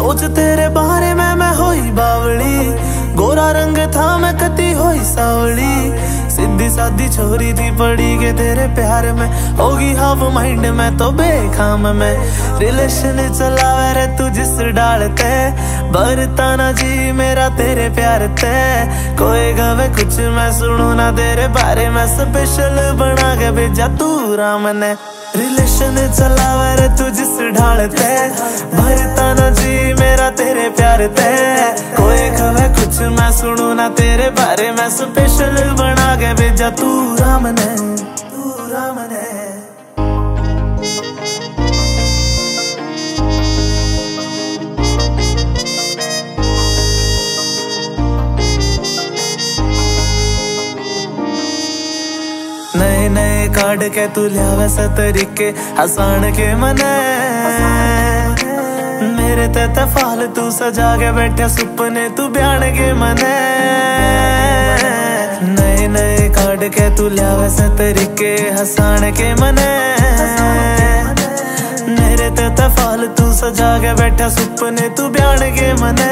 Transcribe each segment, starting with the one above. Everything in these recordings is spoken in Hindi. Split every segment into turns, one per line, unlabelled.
सोच तेरे बारे में मैं होई बावली, गोरा रंग था मैं कती होई सावली। सीधी सादी छोरी थी पड़ी के तेरे प्यार में, होगी हाफ माइंड में तो बेखाम में। रिलेशन चलावे रे तू जिस डालते, भरता ना जी मेरा तेरे प्यार ते। कोई गवे कुछ मैं सुनू ना तेरे बारे में, स्पेशल बना के भेजा तू राम ने। रिलेशन चलावे रे तू जिस ढालते, भरता ना जी मेरा तेरे प्यार ते। कोई खवे कुछ मैं सुनू ना तेरे बारे में, स्पेशल बना के भेजा तू राम ने, तू राम ने। नए नए काट के तू लिया वैसे तरीके हसान के मने, मेरे ते फालतू सजा के बैठे सुपने तू बयान के मने। नए नए काट के तू लिया वैसे तरीके हसान के मने, मेरे ते फालतू सजा के बैठे सुपने तू बयान के मने।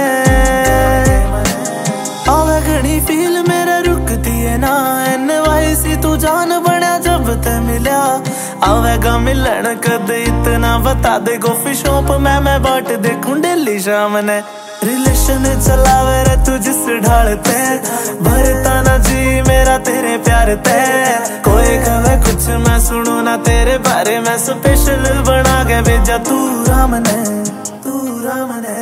आवे घनी फील मेरे रुकती है ना, NYC तू जान बना जब ते मिल्या। आवेगा मिलन कद इतना बता दे, कॉफी शॉप में मैं बाट देखूं डेली शाम ने। रिलेशन चलावे रे तू जिस ढालते, भरता ना जी मेरा तेरे प्यार ते। कोई कहे कुछ मैं सुनू ना तेरे बारे में, स्पेशल बना के भेजा तू राम ने, तू राम ने।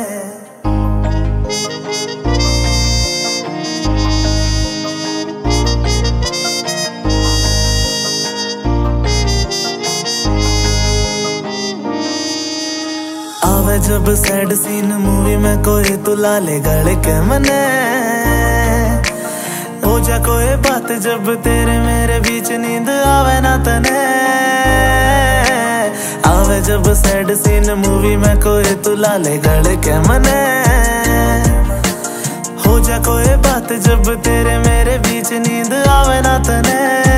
आवे जब सैड सीन मूवी में कोई तू लाले गले के मने, हो जा कोई बात जब तेरे मेरे बीच नींद आवे ना तने। आवे जब सैड सीन मूवी में कोई तू लाले गले के मने, हो जा कोई बात जब तेरे मेरे बीच नींद आवे ना तने।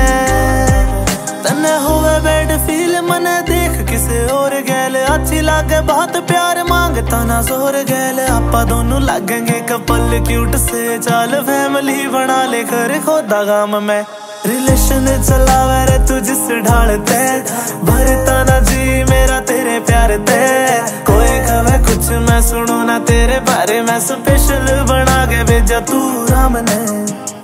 तने होवे बैड फील मने देख किसे और गैल, अच्छी लागे बहुत प्यार मांगता ना जोर गैल। आपा दोनों लगेंगे कपल क्यूट से, चाल फैमिली बना ले कर खोदा गाम में। रिलेशन चलावे रे तू जिस ढालते, भरता ना जी मेरा तेरे प्यार ते। कोई खवे कुछ मैं सुनू ना तेरे बारे में, स्पेशल बना के भेजा तू राम ने।